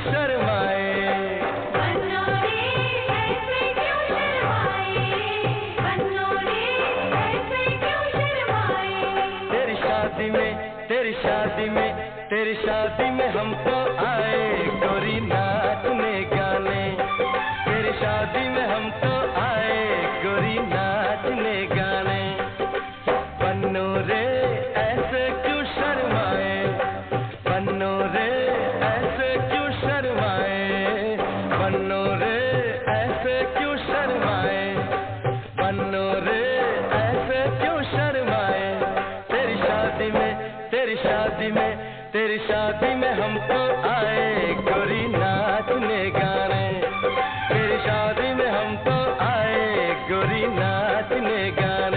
शर्माए। बन्नो रे ऐसे क्यों शर्माए, बन्नो रे ऐसे क्यों शर्माए। तेरी शादी में, तेरी शादी में, तेरी शादी में हम तो आए गोरी नाचने गाने। तेरी शादी में हम तो आए गोरी नाचने गाने। बन्नो रे ऐसे क्यों शर्माए, बन्नो रे ऐसे क्यों शर्माए, बन्नो रे ऐसे क्यों शर्माए, बन्नो रे ऐसे क्यों शर्माए। तेरी शादी में, तेरी शादी में, तेरी शादी में हम तो आए गोरी नाचने गाने। तेरी शादी में हम तो आए गोरी नाचने गाने।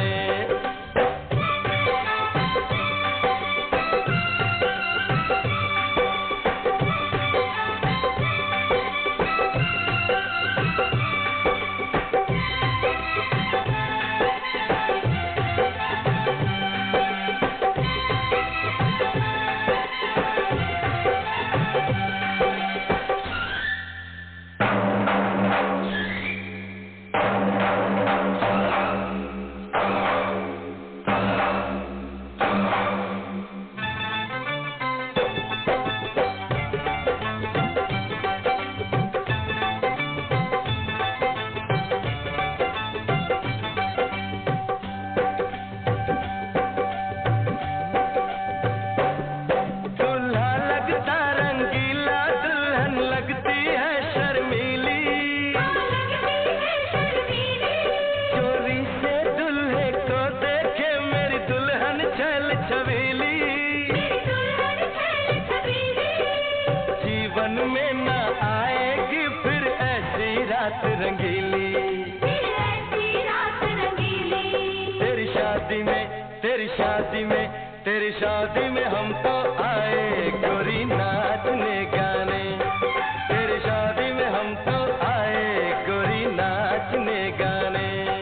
रंगीली, ऐसी रात रंगीली। तेरी शादी में, तेरी शादी में, तेरी शादी में हम तो आए गोरी नाचने गाने। तेरी शादी में हम तो आए गोरी नाचने गाने।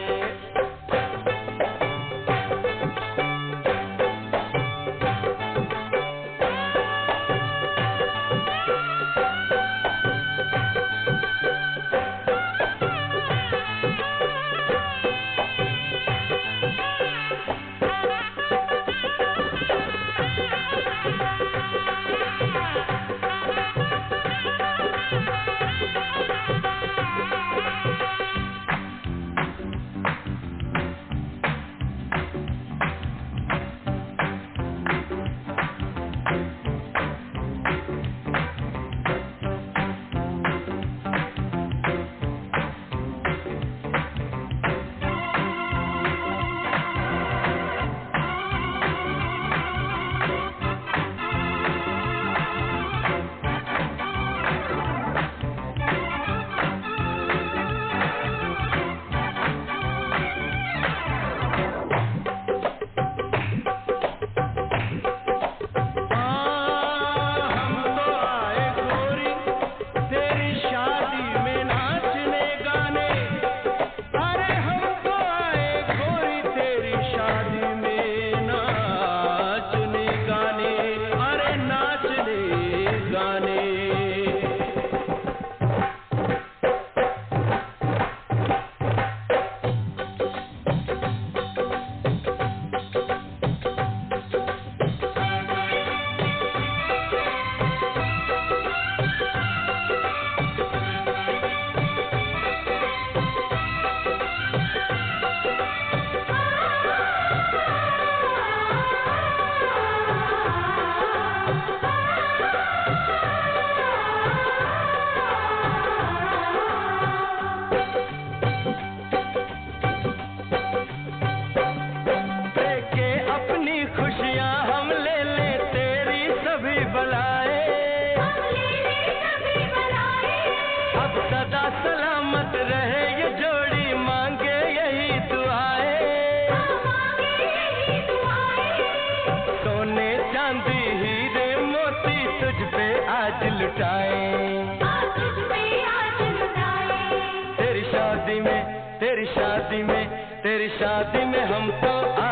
तेरी शादी में, तेरी शादी में हम तो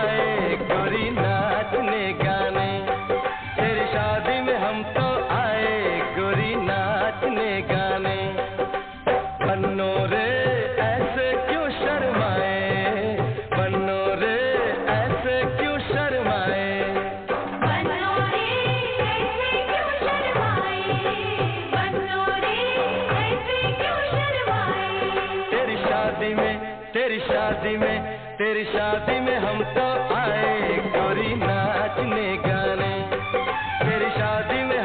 आए गोरी नाचने गाने। तेरी शादी में हम तो आए गोरी नाचने गाने। बन्नो रे ऐसे क्यों शर्माए, बन्नो रे ऐसे क्यों शर्माए। बन्नो रे ऐसे क्यों शर्माए, बन्नो रे ऐसे क्यों शर्माए। तेरी शादी में, तेरी शादी में, तेरी शादी में हम तो आए गोरी नाचने गाने। तेरी शादी में